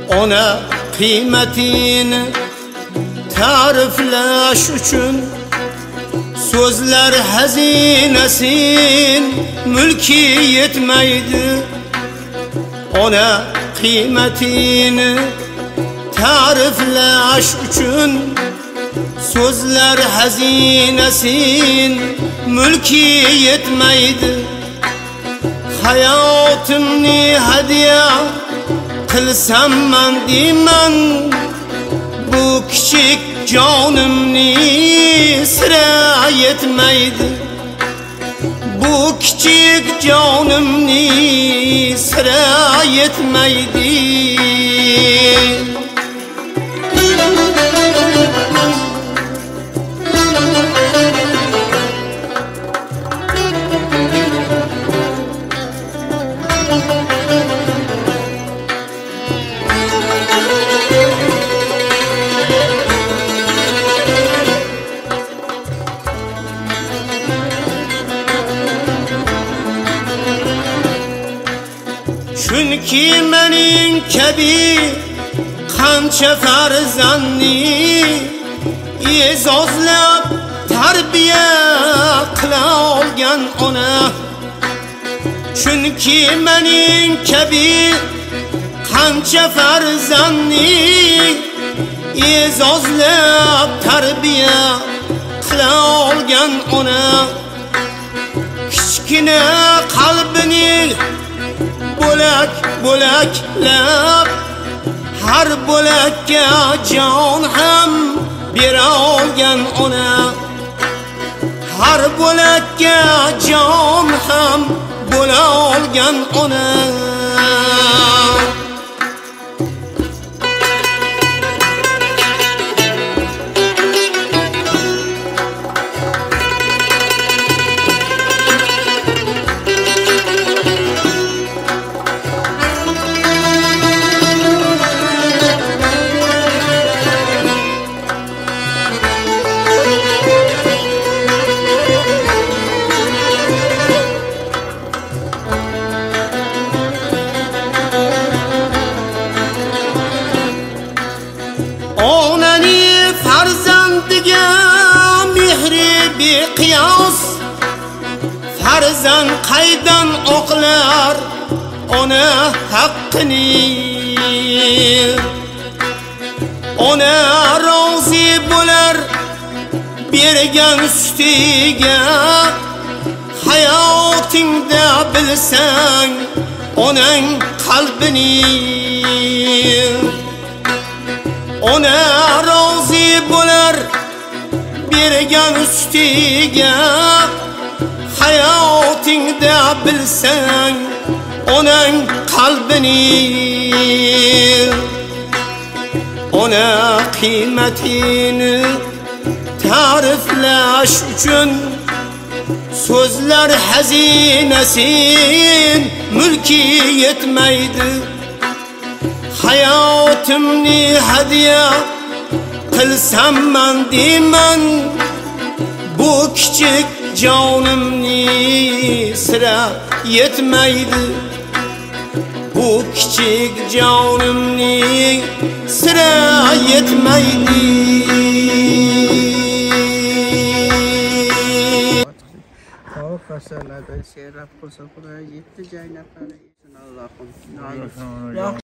Ona kıymetini tariflash uchun so'zlar hazinesin mülki yetmaydi. Ona kıymetini tariflash uchun so'zlar hazinesin mülki yetmaydi. Hayotimni hadiya qilsam man deyman, bu kichik jonimni sira yetmaydi. Bu kichik jonimni sira yetmaydi. Chunki mening kabi qancha farzandni e'zozlab tarbiya qila olgan ona. Chunki mening kabi qancha farzandni e'zozlab tarbiya qila olgan ona. Kichkina qalbini bo'lak bo'laklab har bo'lakka jon ham bera olgan ona. Har bo'lakka jon ham bo'la olgan ona. Onani farzandiga mehri beqiyos, farzand qaydan oqlar ona haqqini. Ona rozi bo'lar bergan sutiga, hayotingda bilsang onang qalbini. Ona rozi bo'lar bergan ustiga, hayotingda bilsang onang qalbini. Ona qiymatini ta'riflash uchun so'zlar hazinesin mulki yetmaydi. Hayotimni hadiya qilsam man deyman, bu kichik jonimni sira yetmaydi. Bu kichik jonimni sira yetmaydi. Fasallardan seyrab qolsa Xudo yetti joyni qara. Allohim